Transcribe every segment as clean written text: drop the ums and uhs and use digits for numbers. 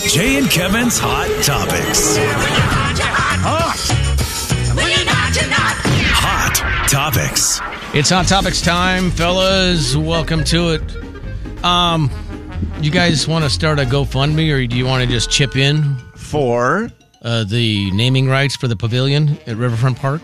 Jay and Kevin's Hot Topics. Hot Topics. It's Hot Topics time, fellas. Welcome to it. You guys want to start a GoFundMe, or do you want to just chip in For the naming rights for the pavilion at Riverfront Park?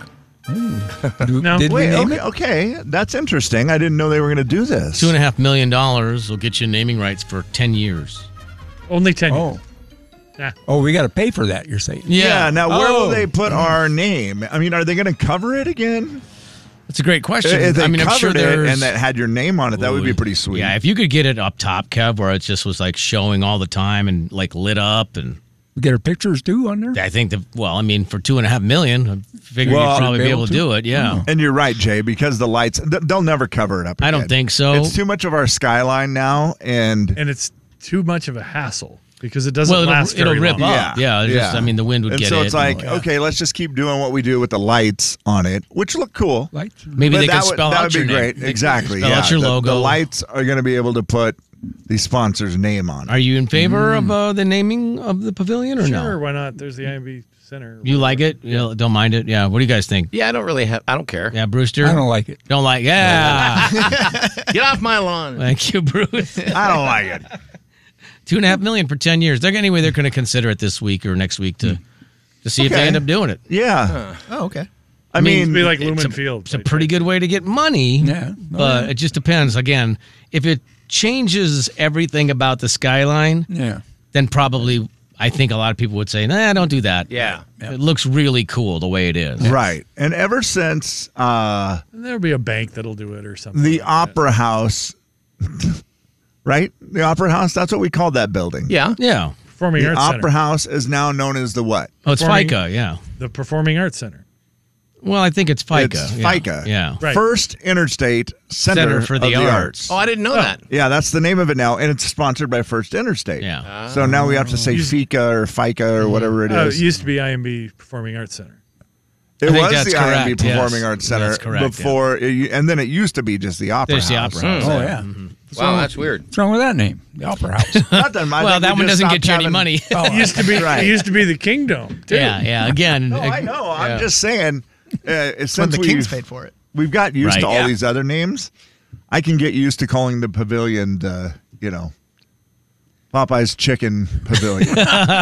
No. Did we name it? Okay, that's interesting. I didn't know they were going to do this. $2.5 million will get you naming rights for 10 years. Only 10 years. Oh, we got to pay for that, you're saying? Yeah. Now, where will they put our name? I mean, are they going to cover it again? That's a great question. If they I'm covered sure it there's... and that had your name on it, that would be pretty sweet. Yeah, if you could get it up top, Kev, where it just was like showing all the time and like lit up, and We get our pictures too on there? I think for $2.5 million, I figure you'd probably be able to do it. Yeah. And you're right, Jay, because the lights, they'll never cover it up again. I don't think so. It's too much of our skyline now, and it's too much of a hassle because it doesn't last very it'll rip long. up. Yeah, just, I mean, the wind would get it. So it's like, okay, let's just keep doing what we do with the lights on it, which look cool. Lights? Maybe they could spell that out would be your name. great. They could Exactly. spell out your logo. The lights are going to be able to put the sponsor's name on it. Are you in favor of the naming of the pavilion or no? Sure, why not? There's the IMB Center. You like it? You don't mind it? Yeah. What do you guys think? Yeah, I don't care. Yeah, Brewster? I don't like it. Don't like Yeah. Get off my lawn. Thank you, Bruce. I don't like it. $2.5 million for 10 years. They're going to consider it this week or next week to see if they end up doing it. Yeah. Oh, okay. I mean, It'd be like Lumen Field. It's a pretty good way to get money. Yeah. But it just depends. Again, if it changes everything about the skyline, then probably I think a lot of people would say, nah, don't do that. Yeah. It looks really cool the way it is. right. And ever since There'll be a bank that'll do it or something. the Opera House, right? The Opera House, that's what we called that building. Yeah. Yeah. Performing The Arts Opera Center. House is now known as the what? Oh, it's Performing- FICA, yeah. The Performing Arts Center. Well, I think it's FICA. It's yeah. FICA. Yeah. Right. First Interstate Center for the of Arts. Oh, I didn't know that. Yeah, that's the name of it now, and it's sponsored by First Interstate. Yeah. So now we have to say FICA or FICA or whatever it Oh, it is. used to be IMB Performing Arts Center. It I think was that's the correct, IMB Performing yes. Arts Center That's correct, before, and then it used to be just the Opera There's the House. Opera House. Oh, yeah. Wow, that's weird. What's wrong with that name? The Opera House. Not that much. I Well, think that we one just doesn't stopped get you any having- money. It used to be. Right. It used to be the Kingdom. Too. Yeah, again. No, I know. I'm just saying, When since the Kings paid for it. we've got used Right, to all yeah. these other names, I can get used to calling the pavilion, Popeye's Chicken Pavilion.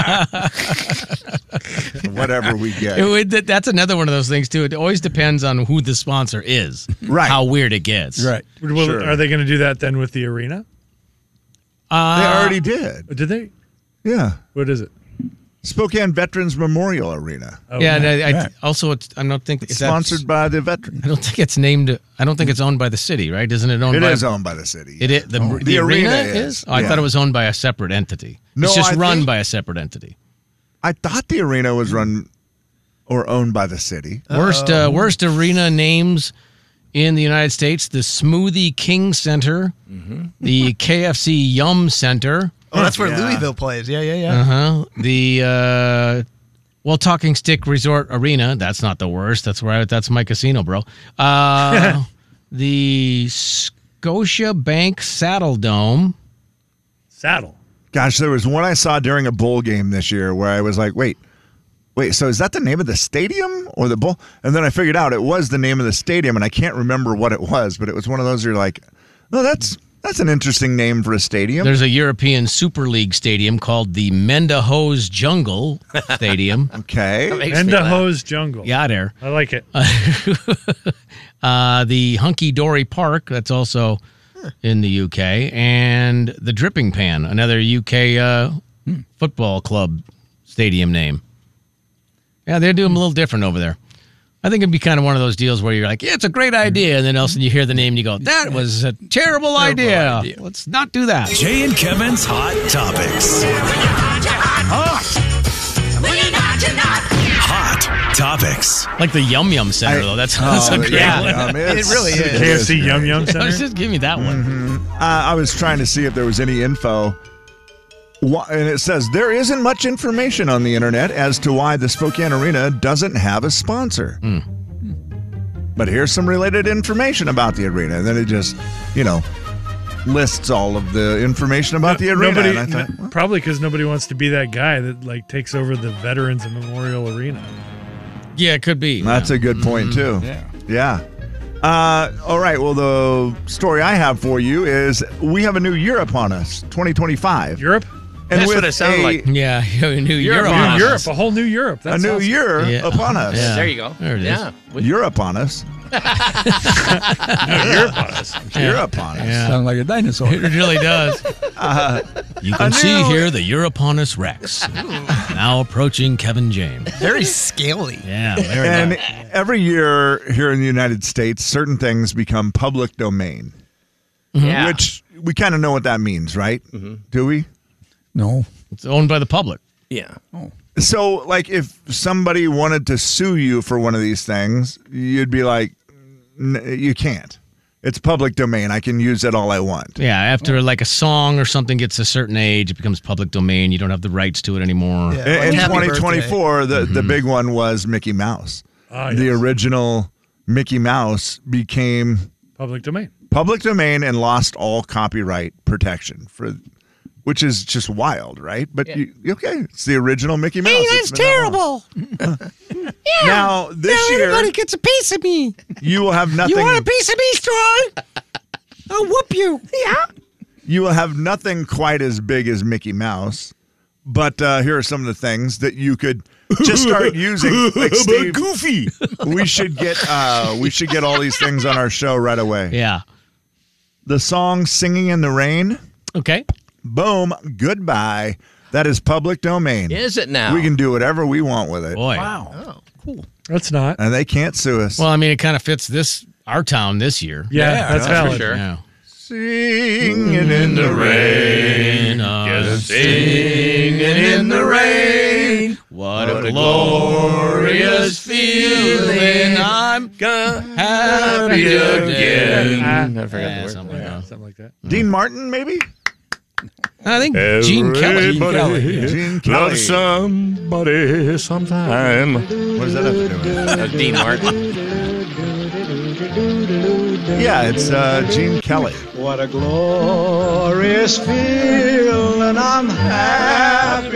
Whatever we get. That's another one of those things, too. It always depends on who the sponsor is. Right. How weird it gets. Right. Well, Sure. Are they going to do that then with the arena? They already did. Did they? Yeah. What is it? Spokane Veterans Memorial Arena. Oh, Yeah, and Yeah. also, I don't think It's sponsored by the veterans. I don't think it's named. I don't think it's owned by the city, right? Isn't it owned It by? is owned by the city. It is, the arena arena is. Oh, I Yeah. thought it was owned by a separate entity. No, it's just I run think- by a separate entity. I thought the arena was run or owned by the city. Worst arena names in the United States: the Smoothie King Center, the KFC Yum Center, Oh, that's where Yeah. Louisville plays. Yeah. the Talking Stick Resort Arena. That's not the worst. That's my casino, bro. The Scotia Bank Saddle Dome. Saddle. Gosh, there was one I saw during a bowl game this year where I was like, wait, so is that the name of the stadium or the bowl? And then I figured out it was the name of the stadium, and I can't remember what it was, but it was one of those where you're like, no, that's an interesting name for a stadium. There's a European Super League stadium called the Mendahose Jungle Stadium. Okay. Endahose Jungle. Yeah, there. I like it. The Hunky Dory Park, that's also in the UK, and the Dripping Pan, another UK football club stadium name. Yeah, they do them a little different over there. I think it'd be kind of one of those deals where you're like, yeah, it's a great idea, and then all of a sudden you hear the name and you go, that was a terrible idea. Let's not do that. Jay and Kevin's Hot Topics. Hot Topics. Like the Yum Yum Center, though. That's a great one. It really is. KFC Yum Yum Center. Just give me that one. I was trying to see if there was any info. And it says there isn't much information on the internet as to why the Spokane Arena doesn't have a sponsor. But here's some related information about the arena. And then it just, lists all of the information about the arena. Nobody, and I thought, well, probably because nobody wants to be that guy that like takes over the Veterans Memorial Arena. Yeah, it could be. that's a good point, too. Yeah. All right. Well, the story I have for you is we have a new year upon us, 2025. Europe? And That's with what it sounded like. Yeah, a new Europe. Europe. New Europe, a whole new Europe. A That's new awesome. year Yeah. upon us. Yeah. There you go. There it is. Yeah. You're upon us. New Europe on us. You're upon us. Yeah. Sound like a dinosaur. It really does. You can see here the Europonus Rex now approaching Kevin James. Very scaly. Yeah, very And nice. every year here in the United States, certain things become public domain, Yeah. which we kind of know what that means, right? Do we? No. It's owned by the public. Yeah. So, like, if somebody wanted to sue you for one of these things, you'd be like, you can't. It's public domain. I can use it all I want. Yeah, after like a song or something gets a certain age, it becomes public domain. You don't have the rights to it anymore. Yeah. In Happy 2024, the big one was Mickey Mouse. Ah, The yes. original Mickey Mouse became Public domain. public domain and lost all copyright protection which is just wild, right? But okay, it's the original Mickey Mouse. It's been that long. Now this year, gets a piece of me. you will have nothing. piece of me, Troy? I'll whoop you. Yeah. You will have nothing quite as big as Mickey Mouse. But here are some of the things that you could just start using. Like Steve, Goofy. we should get all these things on our show right away. Yeah. The song "Singing in the Rain." Okay. Boom. Goodbye. That is public domain. Is it now? We can do whatever we want with it. Boy. Oh. That's not. And they can't sue us. Well, I mean, it kind of fits our town this year. Yeah, that's for valid. sure. Yeah. Singing in the rain. Singing in the rain. What a glorious feeling. I'm happy again. I forgot the word. Something like that. Something like that. Dean Martin, maybe? I think Gene Kelly. Gene Kelly. somebody sometime. What does that have to do with it? Dean Martin. Yeah, it's Gene Kelly. What a glorious feeling, I'm happy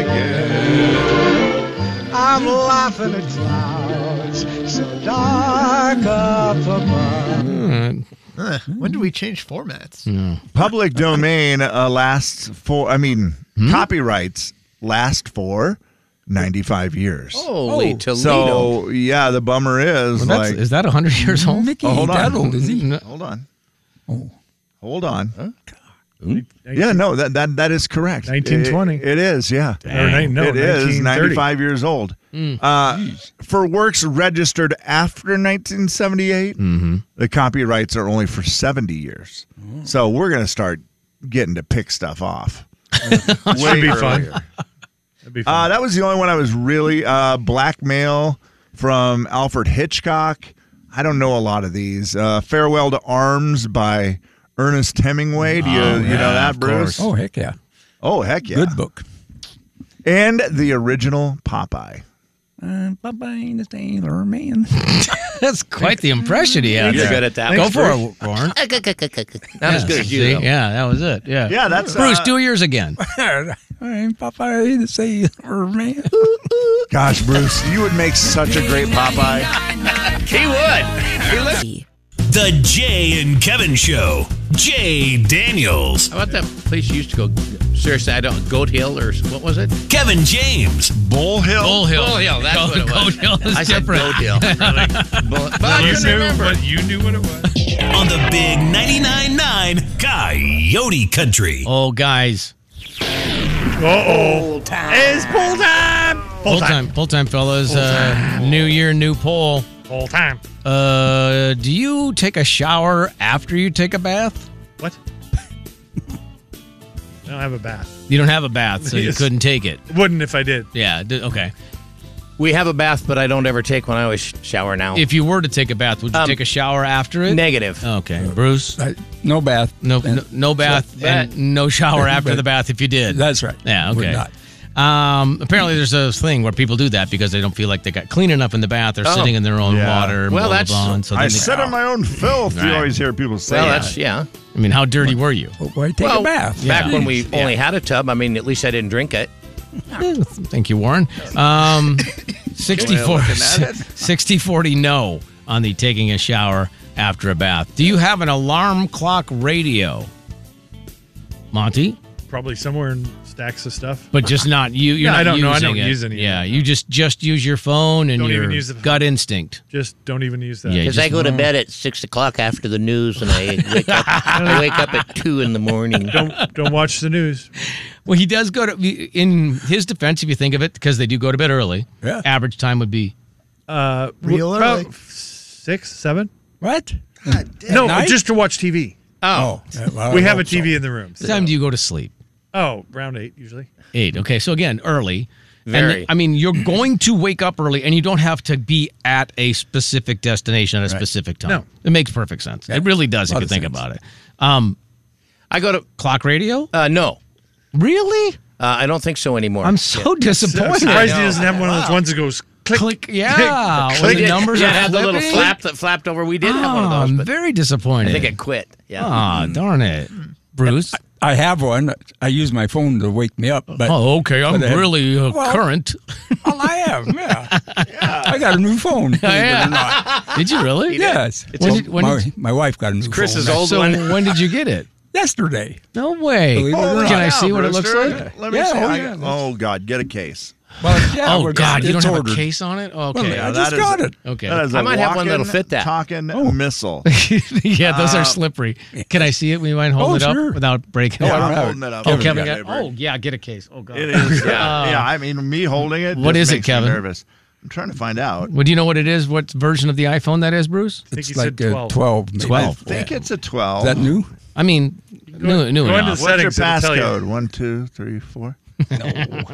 again. I'm laughing at clouds so dark up above. When do we change formats? Public domain copyrights last for 95 years. Holy Toledo. So, yeah, the bummer is Is that 100 years old? Mickey hold ain't that on. old, is he? Hold on. Hold on. Yeah, no, that is correct. 1920. It is, yeah. No, It is 1930. 95 years old. For works registered after 1978, the copyrights are only for 70 years. So we're going to start getting to pick stuff off. Should be fun. That'd be fun. That was the only one I was really Blackmail from Alfred Hitchcock. I don't know a lot of these. Farewell to Arms by Ernest Hemingway. Do you know that, Bruce? Oh, heck yeah. Oh, heck yeah. Good book. And the original Popeye. Bye-bye, the Sailor Man. That's quite the impression he had. You're there. good at that. Go for it, Warren. Not as good as you, See? though. Yeah, that was it. Yeah. Yeah, that's Bruce, do yours again. I'm Popeye the Sailor Man. Gosh, Bruce, you would make such a great Popeye. He would. The Jay and Kevin Show. Jay Daniels. How about that place you used to go? Seriously, I don't. Goat Hill or what was it? Kevin James. Bull Hill. Bull Hill. Bull Hill. That's what it was. Goat Hill is I said different. Goat Hill. Really. But I couldn't remember. You knew what it was. On the big 99.9 Coyote Country. Oh, guys. Uh-oh. It's pull time. Full time, fellas. New year, new poll. Full time. Do you take a shower after you take a bath? What? I don't have a bath. You don't have a bath, so you Yes. couldn't take it. Wouldn't if I did. Yeah, okay. We have a bath, but I don't ever take one. I always shower now. If you were to take a bath, would you take a shower after it? Negative. Okay, Bruce. No bath. No bath So, and no shower after the bath if you did. That's right. Yeah, Would okay. not. Apparently, there's a thing where people do that because they don't feel like they got clean enough in the bath. They're sitting in their own water. Well, blah, that's- blah, blah, and so I then sit in my own filth. You Right. always hear people say Well, that. that's, yeah. I mean, how dirty were you? Well, why take a bath? Back Yeah. when we only had a tub, I mean, at least I didn't drink it. Thank you, Warren. 60-40 no on the taking a shower after a bath. Do you have an alarm clock radio, Monty? Probably somewhere in stacks of stuff. But just not you. You're No, not I don't know. I using don't it. use any of Yeah, that. you just use your phone and Don't your even use the- gut instinct. Just don't even use that. Yeah, Because just- I go to bed at 6 o'clock after the news, and I wake up at 2 in the morning. Don't watch the news. Well, he does go to. In his defense, if you think of it, because they do go to bed early. Yeah. Average time would be. Real about early. 6, 7. What? No, night? just to watch TV. Oh. Well, We I have a hope so. TV in the room. What time do you go to sleep? Oh, around 8 usually. 8. Okay, so again, early. Very. And, I mean, you're going to wake up early, and you don't have to be at a specific destination at a specific time. No. It makes perfect sense. It really does if Lot you of think sense. about it. I go to, Clock radio? no. Really? I don't think so anymore. I'm so I'm disappointed. surprised he doesn't have one of those ones that goes click. Click, yeah. When the numbers yeah, are it had the little flipping. flap that flapped over. We did have one of Oh, those, I'm but very disappointed. I think it quit. Yeah. Ah, darn it. Bruce? I have one. I use my phone to wake me up. But Oh, okay. I'm but I have- really Well- current. Well, I am. Yeah. I got a new phone. believe it or not. Did you really? Yes. My wife got a new Chris's phone old So one. when did you get it? yesterday. No way. Believe it or Can not. I see what it looks Brewster. like? Let me Yeah, see. oh, I- yeah. oh, God, get a case. Well, yeah, Oh, God, you don't it's have ordered. a case on it? Okay. Well, Yeah, I just that is- got it. Okay. That is a I might have one that'll walking, fit that. Talking missile. Yeah, those are slippery. Can I see it? We might hold Oh, it up sure. without breaking No, it. I don't I'm have holding it. it up. Oh, Kevin Kevin got got. it. Oh, yeah, get a case. Oh, God. It is. Yeah, I mean, me holding it. What just is it, makes me Kevin? Nervous. I'm trying to find out. Well, do you know what it is? What version of the iPhone that is, Bruce? think It's he like said 12. 12. Maybe. 12. I think it's a 12. Is that new? I mean, new go into enough. the What's your settings, it'll tell you. passcode? 1, 2, 3, 4. No.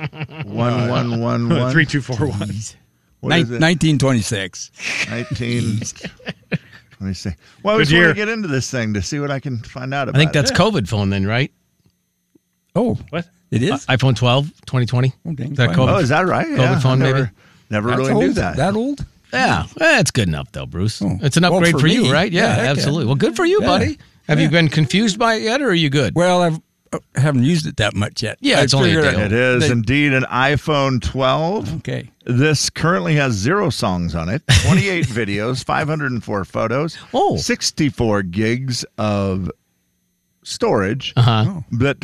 1, 1, 1, 1. 3241. What is it? 1926. 19. Let me see. Well, I Good just want year. to get into this thing to see what I can find out I about think that's it. COVID phone then, right? Oh, What? it is? iPhone 12, 2020. Oh, dang, Is that fine. COVID? Oh, is that right? COVID phone, I maybe? Never That's really old? knew that. That old? Yeah, it's good enough though, Bruce. Oh. It's an Well, upgrade for for you, me, right? Yeah, yeah, heck yeah. absolutely. Well, good for you, Yeah. buddy. Have you been confused by it yet, or are you good? Well, I haven't used it that much yet. Yeah, I it's only a figured deal. It is They- indeed an iPhone 12. Okay. This currently has 0 songs on it, 28 videos, 504 photos, Oh. 64 gigs of storage, Uh-huh. but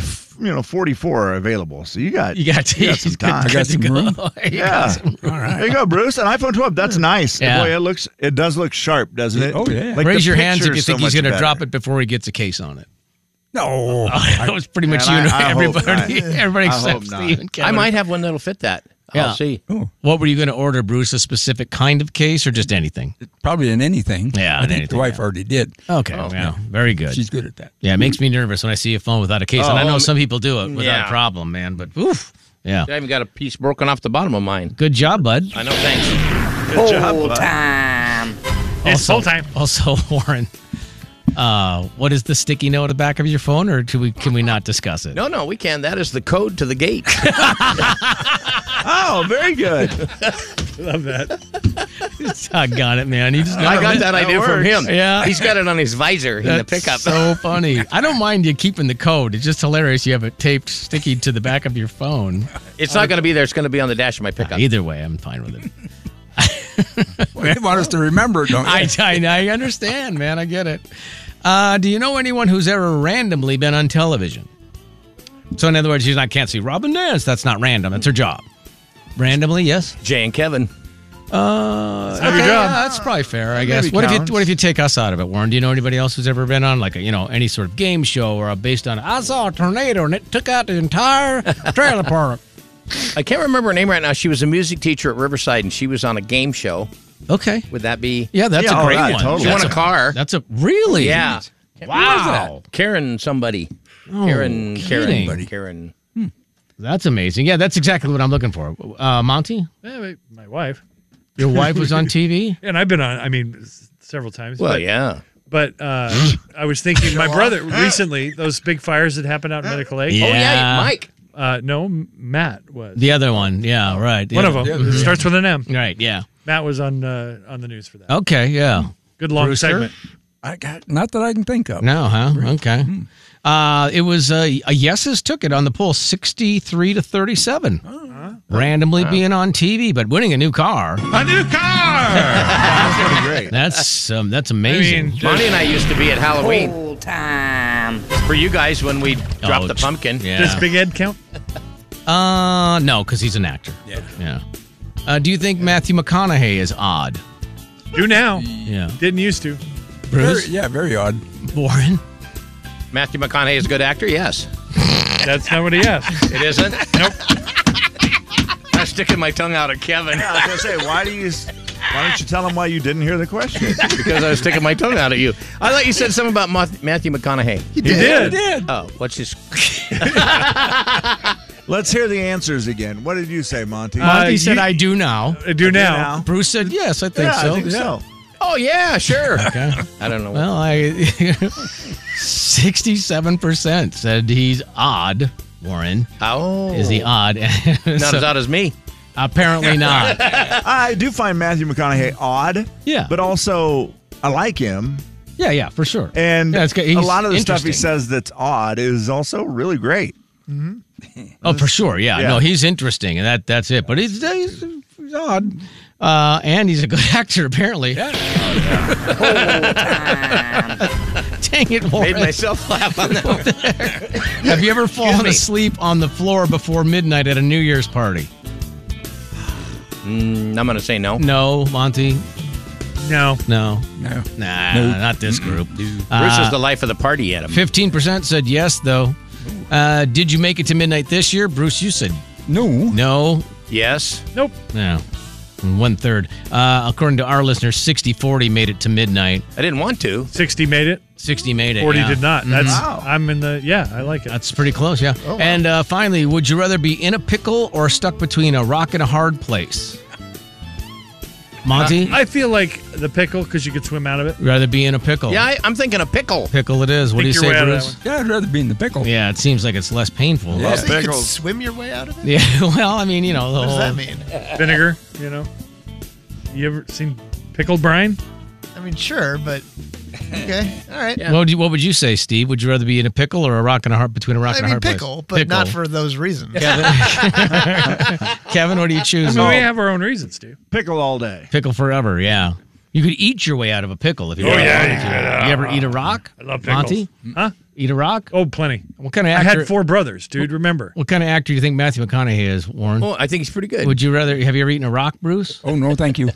44 are available. So you got You got some time. I got some room. Yeah. There you go, Bruce. An iPhone 12. That's nice. Yeah. Boy, it does look sharp, doesn't it? Oh, yeah. Like Raise the your hands if you picture's think so he's much going to better. drop it before he gets a case on it. No. That was pretty much Man, you. I hope Everybody, not. everybody I hope except not. Steve and Kevin. I might have one that'll fit that. Yeah. I'll see. What were you going to order, Bruce? A specific kind of case or just anything? Probably in anything. Yeah, I in think anything, the wife yeah. already did. Okay, yeah, very good. She's good at that. Yeah, it makes me nervous when I see a phone without a case, and I know Oh, some people do it without yeah. a problem, man. But oof, yeah, I even got a piece broken off the bottom of mine. good job, bud. I know, thanks. Good job, bud. It's full time. Also, Warren, what is the sticky note at the back of your phone, or can we not discuss it? No, we can. That is the code to the gate. Oh, very good. Love that. I got it, man. You just I got that That idea from works. him. Yeah. He's got it on his visor in the That's pickup. so funny. I don't mind you keeping the code. It's just hilarious. You have it taped sticky to the back of your phone. It's not going to be there. It's going to be on the dash of my pickup. Either way, I'm fine with it. They want us to remember it, don't they? I understand, man. I get it. Do you know anyone who's ever randomly been on television? So, in other words, you can't see Robin dance. That's not random. That's her job. Randomly, yes. Jay and Kevin. Have your job. Yeah, that's probably fair, I guess. Maybe What counts. if you take us out of it, Warren? Do you know anybody else who's ever been on like any sort of game show or based on I saw a tornado and it took out the entire trailer park? I can't remember her name right now. She was a music teacher at Riverside, and she was on a game show. Okay. Would that be? Yeah, that's Yeah, a all great right, one. totally. She won a car. That's a really Yeah. Wow. Karen somebody. Oh, Karen. kidding. Karen. That's amazing. Yeah, that's exactly what I'm looking for. Monty, Yeah, my wife. your wife was on TV. And I've been on, several times. Well, but, yeah. But I was thinking, my brother, recently, those big fires that happened out in Medical Lake. Yeah. Oh, yeah, Mike. No, Matt was. The other one, yeah, right. One of them. It starts with an M. Right, yeah. Matt was on the news for that. Okay, yeah. Good long Brewster? segment. Not that I can think of. No, huh? Okay. It was a yeses took it on the poll, 63 to 37. Randomly being on TV, but winning a new car. A new car! That's pretty great. That's amazing. Monty and I used to be at Halloween. Time. For you guys when we dropped the pumpkin. Yeah. Does Big Ed count? No, because he's an actor. Yeah. Do you think Matthew McConaughey is odd? Do now. Yeah. Didn't used to. Bruce? Very odd. Warren? Matthew McConaughey is a good actor? Yes. That's not what he asked. It isn't? Nope. I'm sticking my tongue out at Kevin. Yeah, I was going to say, why don't you tell him why you didn't hear the question? Because I was sticking my tongue out at you. I thought you said something about Matthew McConaughey. He did. Oh, what's his... Let's hear the answers again. What did you say, Monty? Monty said, I do now. I do now. Bruce said, yes, I think so. I think so. Oh, yeah, sure. Okay. I don't know. Well, 67% said he's odd, Warren. Oh. Is he odd? Not as odd as me. Apparently not. I do find Matthew McConaughey odd. Yeah. But also, I like him. Yeah, for sure. And yeah, a lot of the stuff he interesting. says that's odd is also really great. Oh, for sure. Yeah. Yeah. No, he's interesting, and that's it. But he's odd. And he's a good actor, apparently. Yeah. Dang it, Warren. Made myself laugh on that one. Have you ever fallen asleep on the floor before midnight at a New Year's party? I'm going to say no. No, Monty? No. Nah, not this group. Bruce is the life of the party, Adam. 15% said yes, though. Did you make it to midnight this year? Bruce, you said No. no. Yes. Nope. No. And 1/3. According to our listeners, 60-40 made it to midnight. I didn't want to. 60 made it. 60 made it. 40 yeah. did not. That's I'm in the I like it. That's pretty close, yeah. Oh, wow. And finally, would you rather be in a pickle or stuck between a rock and a hard place? Monty? I feel like the pickle because you could swim out of it. Rather be in a pickle. Yeah, I'm thinking a pickle. Pickle it is. What do you Think your say, way out of Bruce? that Yeah, I'd rather be in the pickle. Yeah, it seems like it's less painful. Yeah. So you could pickles. swim your way out of it? Yeah, well, I mean, the What whole... does that mean? Vinegar, You ever seen pickled brine? I mean, sure, but okay, all right. Yeah. What would you say, Steve? Would you rather be in a pickle or a rock and a hard between a rock I and a mean, hard pickle, place? but not for those reasons. Kevin, what do you choose? I mean, we have our own reasons, Steve. Pickle all day. Pickle forever, yeah. You could eat your way out of a pickle if you wanted to. You ever eat a rock? I love pickles. Monty? Huh? Eat a rock? Oh, plenty. What kind of I actor? had 4 brothers, dude. Remember? What kind of actor do you think Matthew McConaughey is, Warren? Oh, I think he's pretty good. Would you rather? Have you ever eaten a rock, Bruce? Oh, no, thank you. I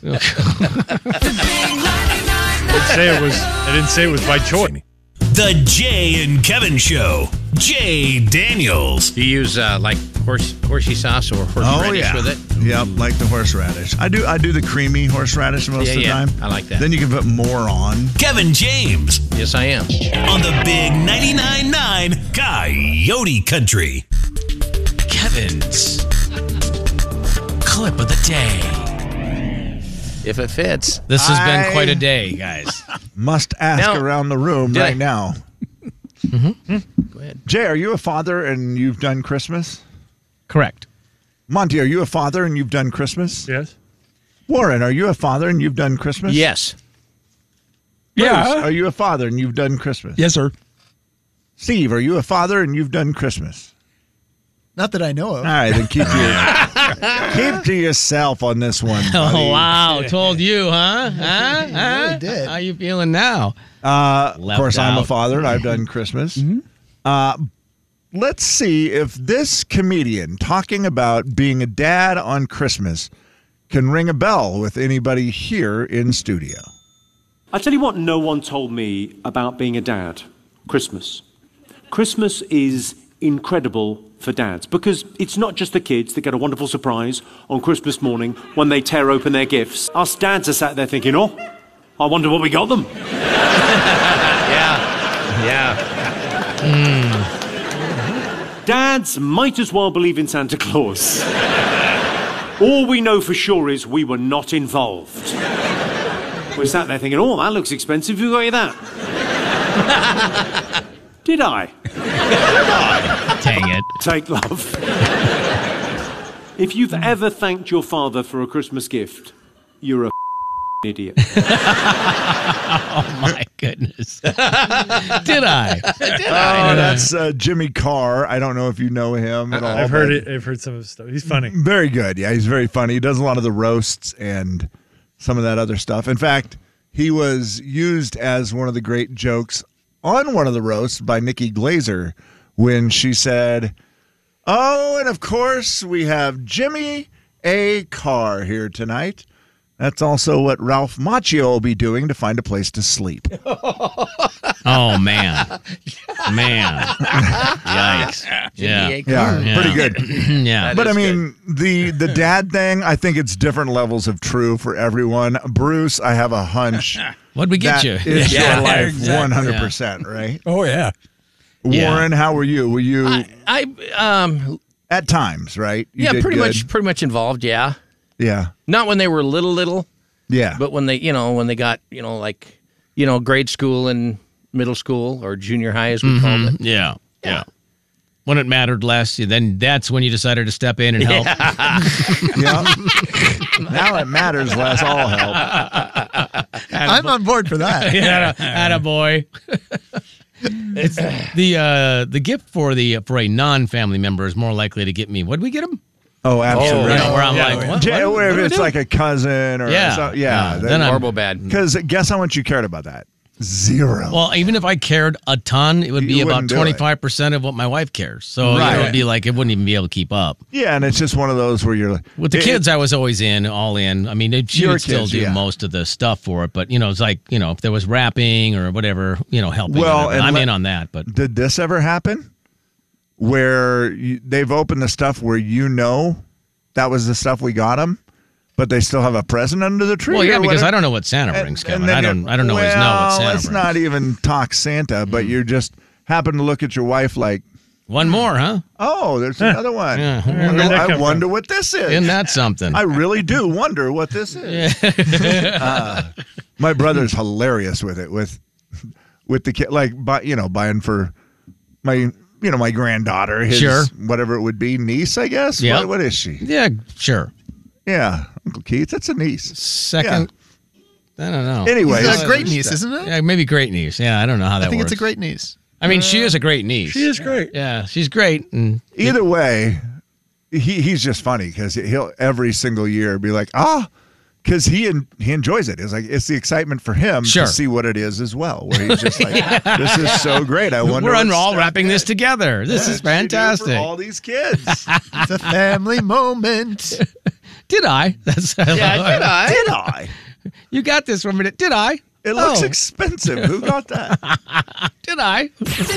didn't say it was by choice. The Jay and Kevin Show. Jay Daniels. Do you use like horsey sauce or horseradish with it? Yep, like the horseradish. I do the creamy horseradish most of the time. I like that. Then you can put more on. Kevin James. Yes, I am. On the big 99.9 Coyote Country. Kevin's clip of the day. If it fits. This has been quite a day, guys. Must ask Now, around the room did right I- now. Go ahead. Jay, are you a father and you've done Christmas? Correct. Monty, are you a father and you've done Christmas? Yes. Warren, are you a father and you've done Christmas? Yes. Bruce, Yeah. are you a father and you've done Christmas? Yes, sir. Steve, are you a father and you've done Christmas? Not that I know of. All right, then keep to yourself on this one. Oh, buddy. wow. Told you, huh? really did. How you feeling now? Of course, I'm a out. father and I've done Christmas. Let's see if this comedian talking about being a dad on Christmas can ring a bell with anybody here in studio. I tell you what no one told me about being a dad. Christmas. Christmas is incredible for dads because it's not just the kids that get a wonderful surprise on Christmas morning when they tear open their gifts. Us dads are sat there thinking, oh, I wonder what we got them. Yeah. Dads might as well believe in Santa Claus. All we know for sure is we were not involved. We're sat there thinking, oh, that looks expensive. Who got you that? Did I? Dang it. Take love. If you've ever thanked your father for a Christmas gift, you're a idiot. Oh, my goodness. Did I? Oh, that's Jimmy Carr. I don't know if you know him at all. I've heard it. I've heard some of his stuff. He's funny. Very good. Yeah, he's very funny. He does a lot of the roasts and some of that other stuff. In fact, he was used as one of the great jokes on one of the roasts by Nikki Glazer when she said, "Oh, and of course we have Jimmy A. Carr here tonight. That's also what Ralph Macchio will be doing to find a place to sleep." Oh, man. Yikes. Yeah, pretty good. Yeah. But I mean, the dad thing, I think it's different levels of true for everyone. Bruce, I have a hunch. What'd we get that you? is your life exactly. 100%, right? Oh, yeah. Warren, how were you? Were you I at times, right? You yeah, did pretty good. much involved. Yeah, Yeah. not when they were little, Yeah. but when they got grade school and middle school or junior high as we called it. Yeah. When it mattered less, then that's when you decided to step in and help. Yeah. Now it matters less. All help. I'm on board for that. Attaboy. It's the gift for a non-family member is more likely to get me. What did we get him? Oh, absolutely. Where I'm like, what If do we it's do? like a cousin or Then I'm Horrible bad. Because guess how much you cared about that? Zero. Well, even if I cared a ton, it would be You about wouldn't do it. 25% of what my wife cares. So Right. it would be like it wouldn't even be able to keep up. Yeah, and it's just one of those where you're like, With the kids, I was always all in. I mean, she Your would still kids, do yeah. most of the stuff for it, but it's like if there was wrapping or whatever, helping. Well, whatever, and I'm in on that. But Did this ever happen? Where they've opened the stuff where that was the stuff we got them, but they still have a present under the tree? well, yeah, or because whatever? I don't know what Santa brings, Kevin. then I don't always know what Santa let's brings. not even talk Santa, but you just happen to look at your wife like, One more, huh? oh, there's another one. Yeah. Where'd that I come wonder what this is. Isn't that something? I really do wonder what this is. My brother's hilarious with it, with the kid, like buying for my my granddaughter, his Sure. whatever it would be, niece, I guess. Yeah. What is she? Yeah, sure. Yeah, Uncle Keith, that's a niece. Second, I don't know. Anyway, It's a great niece, isn't it? Yeah, maybe great niece. Yeah, I don't know how that I think works. it's a great niece. I mean, she is a great niece. She is great. Yeah, she's great. And either way, he's just funny because he'll every single year be like, because he enjoys it. It's like it's the excitement for him Sure. to see what it is as well. Where he's just like, this is so great. I wonder. we're what all stuff wrapping this together. This is what you do fantastic. for all these kids. It's a family moment. Did I? That's Yeah, did I? Did I? You got this for a minute. Did I? It looks Oh. expensive. Who got that? Did I?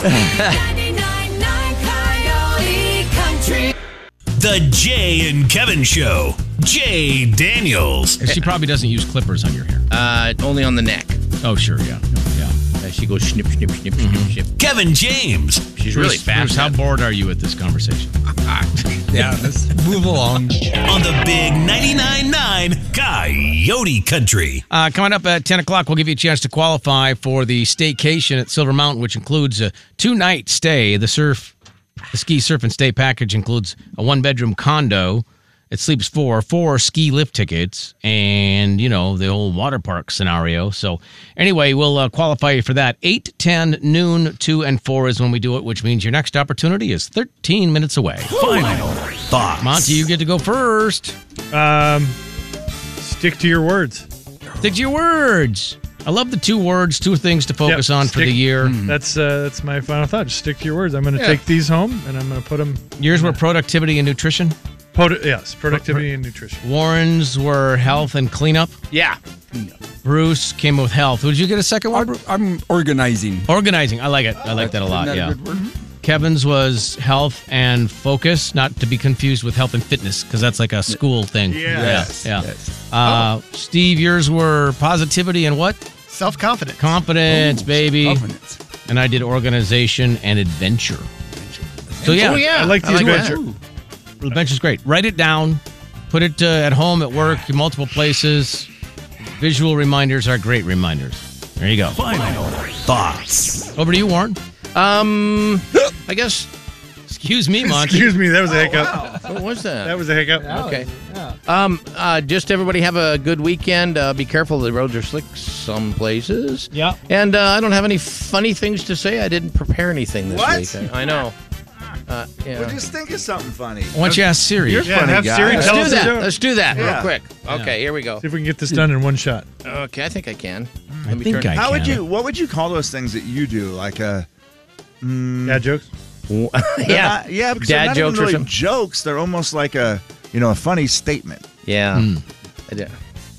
99.9 Coyote Country. The Jay and Kevin Show. Jay Daniels. She probably doesn't use clippers on your hair. Only on the neck. Oh, sure, yeah. She goes snip, snip, snip, snip, snip. Kevin James. She's really fast. Bruce, how bored are you with this conversation? Yeah, let's move along. On the big 99.9 Coyote Country. Coming up at 10 o'clock, we'll give you a chance to qualify for the staycation at Silver Mountain, which includes a 2-night stay. The ski, surf, and stay package includes a 1-bedroom condo. It sleeps 4 ski lift tickets, and, the whole water park scenario. So anyway, we'll qualify you for that. 8, 10, noon, 2, and 4 is when we do it, which means your next opportunity is 13 minutes away. Final thoughts. Monty, you get to go first. Stick to your words. Stick to your words. I love the 2 words, 2 things to focus Yep, on for stick- the year. That's my final thought. Just stick to your words. I'm going to take these home and I'm going to put them. Yours were productivity and nutrition. Yes, productivity and nutrition. Warren's were health and cleanup. Yeah. Bruce came with health. Would you get a second word? I'm organizing. Organizing. I like it. I like that a lot. Isn't that Yeah. a good word? Kevin's was health and focus, not to be confused with health and fitness, because that's like a school thing. Yes, Yeah. yes. Steve, yours were positivity and what? Self-confidence. Confidence, baby. Confidence. And I did organization and adventure. So yeah. Oh, yeah. I like the adventure. The adventure's great. Write it down. Put it at home, at work, in multiple places. Visual reminders are great reminders. There you go. Final thoughts. Over to you, Warren. I guess. Excuse me, Monty. Excuse me, that was a hiccup. What was that? That was a hiccup. Okay. Just everybody have a good weekend. Be careful. The roads are slick some places. Yeah. And I don't have any funny things to say. I didn't prepare anything this What? week. I know. Yeah. Well, just think of something funny. Why don't you ask Siri? You're funny, have guy. Siri Let's tell do us a that. joke. Let's do that real Yeah. quick. Okay, here we go. See if we can get this done in one shot. Okay, I think I can. I think I How can. would you? What would you call those things that you do? Like a Dad jokes? Yeah. yeah, because Dad they're not jokes or even really something? jokes. They're almost like a a funny statement. Yeah. I did.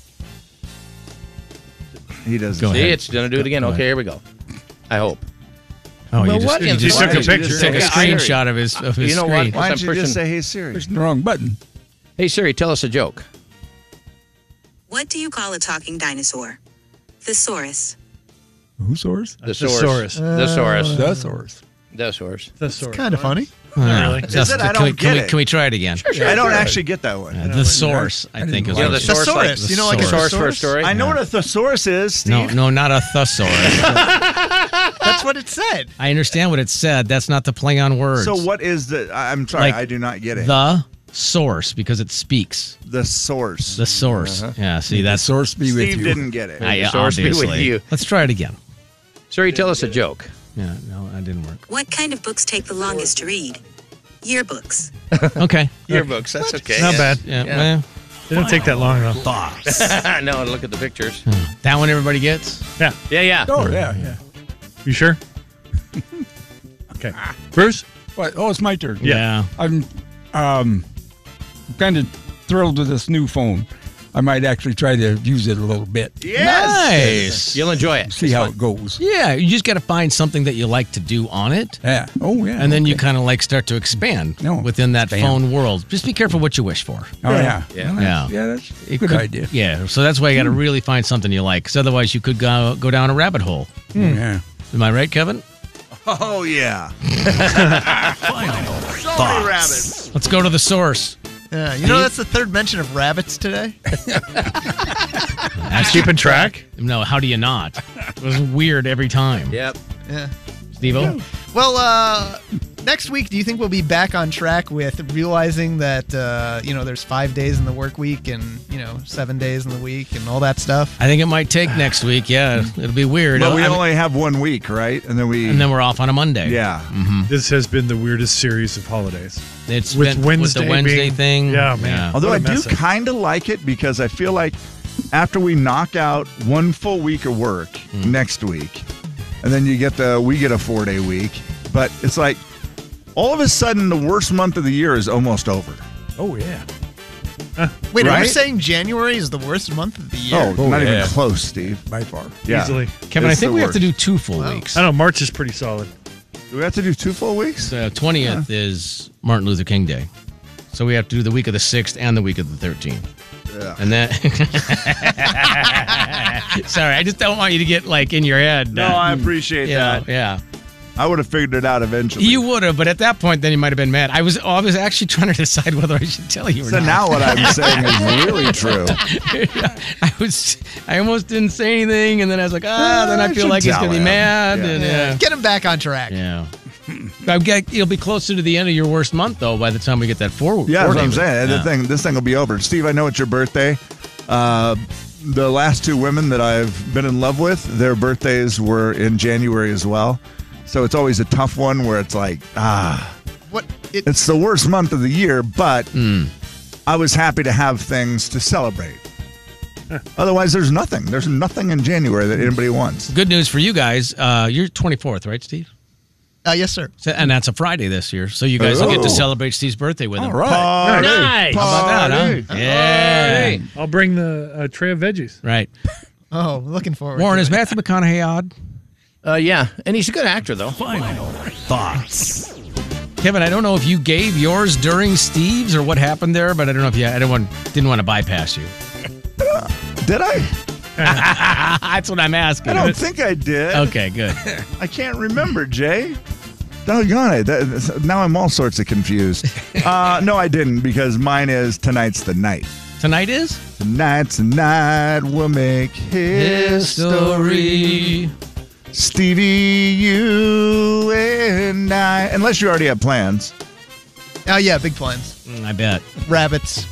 He doesn't. Go See, ahead. it's going to do it again. Go Okay, ahead. here we go. I hope. Oh, Well, you what just, in you just the- took a Why- picture. just Took a take a screenshot of his You know what? screen. Why don't you Some just person- say, "Hey Siri"? Pushing the wrong button. Hey, Siri, tell us a joke. What do you call a talking dinosaur? Thesaurus. Whosaurus? Thesaurus. Thesaurus. Thesaurus. Thesaurus. Thesaurus. Kind of funny. Not really. Is it? I Can don't we, get it. Can we try it again? I don't actually get that one. The source, I think, is Yeah, what the it is. source. Like, Thesaurus. You know, like a source for a thesaurus? story. I know what a thesaurus is, Steve. No, not a thesaurus. That's what it said. I understand what it said. That's not the play on words. So what is the? I'm sorry, Like I do not get it. The source, because it speaks. The source. The source. Yeah, see, The that's... source be with Steve you. didn't get it. The source be with obviously. you. Let's try it again. Siri, tell us a joke. Yeah, no, that didn't work. What kind of books take the longest to read? Yearbooks. Okay. Yearbooks, that's okay. Not bad. Yeah, Yeah. well, They don't take that long, though. No, look at the pictures. that one everybody gets? Yeah. Yeah. Oh, yeah. You sure? Okay. Bruce? What? Oh, it's my turn. Yeah. I'm kind of thrilled with this new phone. I might actually try to use it a little bit. Nice. You'll enjoy it. See how it goes. Yeah, you just got to find something that you like to do on it. Yeah. Oh, yeah. And then you okay. kind of like start to expand No, within that expand. phone world. Just be careful what you wish for. Oh, yeah. Yeah. Well, Yeah. Yeah, that's a It good could- idea. Yeah, so that's why you got to really find something you like, because otherwise you could go down a rabbit hole. Yeah. Am I right, Kevin? Oh yeah. Final So many rabbits. Let's go to the source. Yeah, you know that's the third mention of rabbits today. That's Keeping track? No, how do you not? It was weird every time. Yep. Yeah. Steve-O? Well, next week, do you think we'll be back on track with realizing that there's 5 days in the work week and 7 days in the week and all that stuff? I think it might take next week. Yeah, it'll be weird. But we I mean- only have 1 week, right? And then we're off on a Monday. Yeah. This has been the weirdest series of holidays. It's With been Wednesday with the Wednesday being- thing. Yeah, man. Although What I a do mess up. kind of like it because I feel like after we knock out 1 full week of work next week, and then we get a 4-day week, but it's like all of a sudden the worst month of the year is almost over. Oh, yeah. Wait, are Right? you saying January is the worst month of the year? Oh, not yeah. even close, Steve. By far. Yeah. Easily. Kevin, It's I think the we have to worst. do 2 full weeks. I don't know. March is pretty solid. Do we have to do 2 full weeks? The 20th is Martin Luther King Day. So we have to do the week of the 6th and the week of the 13th. Yeah. And then, sorry, I just don't want you to get like in your head. No, I appreciate that. Yeah. I would have figured it out eventually. You would have, but at that point, then you might have been mad. I was actually trying to decide whether I should tell you or So not. now what I'm saying is really true. I almost didn't say anything, and then I was like, then I I feel should like he's tell gonna be him. mad. Yeah. And, Yeah. Get him back on track. yeah. You'll be closer to the end of your worst month, though, by the time we get that 4 Yeah, that's what I'm day. saying. Yeah. This thing will be over. Steve, I know it's your birthday. The last 2 women that I've been in love with, their birthdays were in January as well. So it's always a tough one where it's like, What? it's the worst month of the year, but I was happy to have things to celebrate. Otherwise, there's nothing. There's nothing in January that anybody wants. Good news for you guys. You're 24th, right, Steve? Yes, sir. And that's a Friday this year, so you guys will get to Oh. celebrate Steve's birthday with him. All right. Party, Nice. How about that, party. huh? Yeah. I'll bring the tray of veggies. Right. Oh, looking forward. Warren, to is it. Matthew McConaughey odd? Yeah, and he's a good actor, though. Final thoughts. Kevin, I don't know if you gave yours during Steve's or what happened there, but I don't know if didn't want to bypass you. Did I? That's what I'm asking. I don't think I did. Okay, good. I can't remember, Jay. Doggone it. Now I'm all sorts of confused. No, I didn't, because mine is Tonight's the Night. Tonight is Tonight's the night we'll make history. Stevie, you and I. Unless you already have plans. Oh, yeah, big plans. I bet. Rabbits.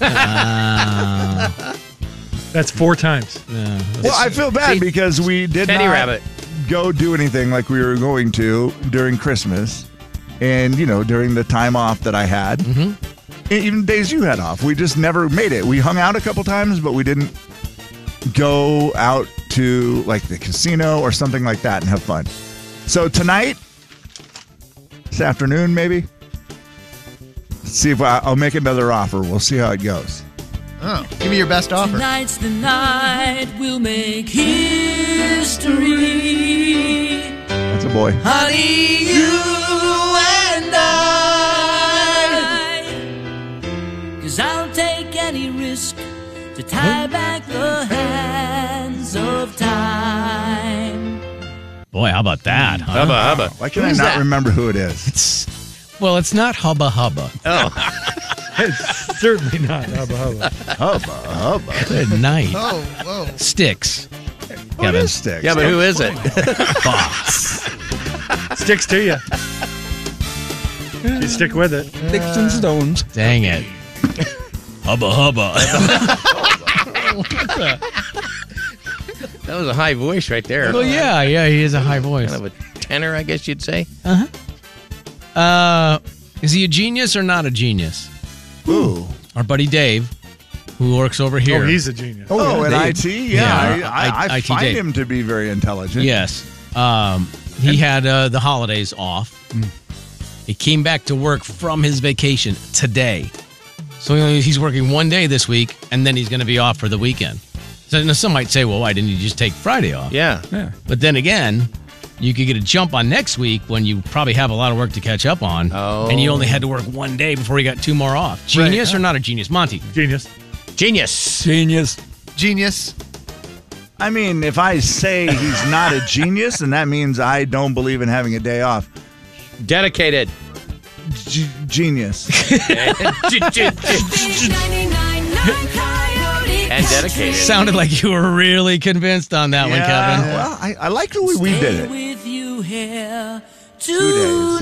That's 4 times. Well, I feel bad because we did Teddy not Rabbit. go do anything like we were going to during Christmas and, during the time off that I had. Mm-hmm. Even days you had off. We just never made it. We hung out a couple times, but we didn't go out to like the casino or something like that and have fun. So tonight, this afternoon maybe, see if I'll make another offer. We'll see how it goes. Oh, give me your best offer. Tonight's the night we'll make history. That's a boy. Honey, you and I. 'Cause I'll take any risk to tie back the hands of time. Boy, how about that, huh? Hubba. Why can I not remember who it is? It's not Hubba Hubba. Oh. It's certainly not Hubba Hubba. Hubba Hubba. Good night. Oh, whoa. Sticks. Oh, it is Sticks. Yeah, but who is it? Boss. Sticks to you. You stick with it. Sticks and stones. Dang it. Hubba Hubba. That was a high voice right there. Well, yeah, he is a high voice. Kind of a tenor, I guess you'd say. Is he a genius or not a genius? Ooh. Our buddy Dave, who works over here. Oh, he's a genius. Oh, at IT? Yeah. Yeah, I IT find Dave. him to be very intelligent. Yes. He had the holidays off. He came back to work from his vacation today. So he's working one day this week, and then he's going to be off for the weekend. So now some might say, well, why didn't you just take Friday off? Yeah. But then again, you could get a jump on next week when you probably have a lot of work to catch up on. Oh. And you only had to work one day before you got 2 more off. Genius or not a genius? Monty. Genius. Genius. Genius. I mean, if I say he's not a genius, then that means I don't believe in having a day off. Dedicated. Genius. And dedicated. Sounded like you were really convinced on that one, Kevin. Well, I like the way we did it. With you here 2 days.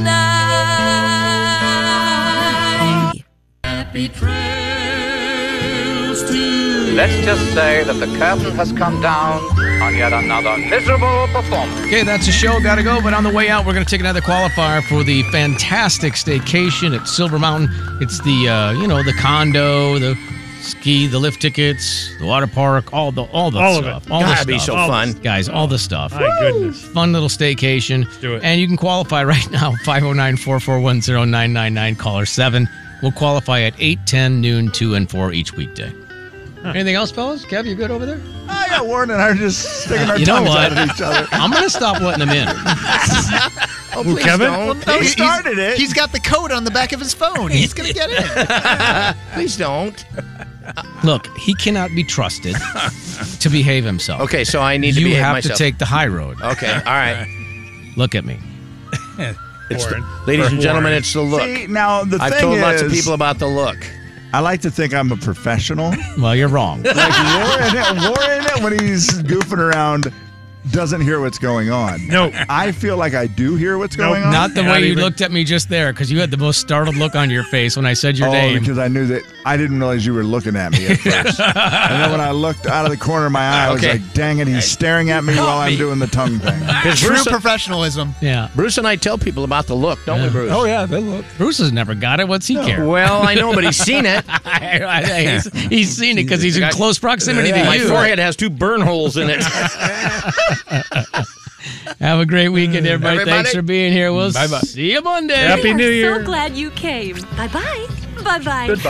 tonight. Happy trails to Let's just say that the curtain has come down on yet another miserable performance. Okay, that's the show. Got to go. But on the way out, we're going to take another qualifier for the fantastic staycation at Silver Mountain. It's the, the condo, the ski, the lift tickets, the water park, all the All of stuff. it. All the Gotta stuff. be so fun. Guys, all the stuff. My goodness. Fun little staycation. Let's do it. And you can qualify right now, 509-441-0999, caller 7. We'll qualify at 8, 10, noon, 2, and 4 each weekday. Anything else, fellas? Kev, you good over there? Oh, yeah, Warren and I are just sticking our You know tongues what? out at each other. I'm going to stop letting them in. Oh, Ooh, please Kevin? don't. He started it. He's got the code on the back of his phone. He's going to get in. Please don't. Look, he cannot be trusted to behave himself. Okay, so I need to You behave have myself. to take the high road. Okay, all right. Look at me. Warren. Ladies and gentlemen, Warren. it's the look. See, now the I've thing told is, lots of people about the look. I like to think I'm a professional. Well, you're wrong. Like Warren, when he's goofing around, doesn't hear what's going on. No. I feel like I do hear what's Nope. going on. Not the Not way you even. looked at me just there, because you had the most startled look on your face when I said your name. because I knew that I didn't realize you were looking at me at first. And then when I looked out of the corner of my eye, I was Okay. like, dang it, he's staring at me while I'm doing the tongue thing. True professionalism. Yeah. Bruce and I tell people about the look, don't we, Bruce? Oh, yeah, they look. Bruce has never got it. What's he care? Well, I know, but he's seen it. he's seen it because he's in close proximity to My you. forehead has 2 burn holes in it. Have a great weekend, everybody. Thanks for being here. We'll Bye-bye. see you Monday. Happy New Year. So glad you came. Bye-bye. Bye-bye.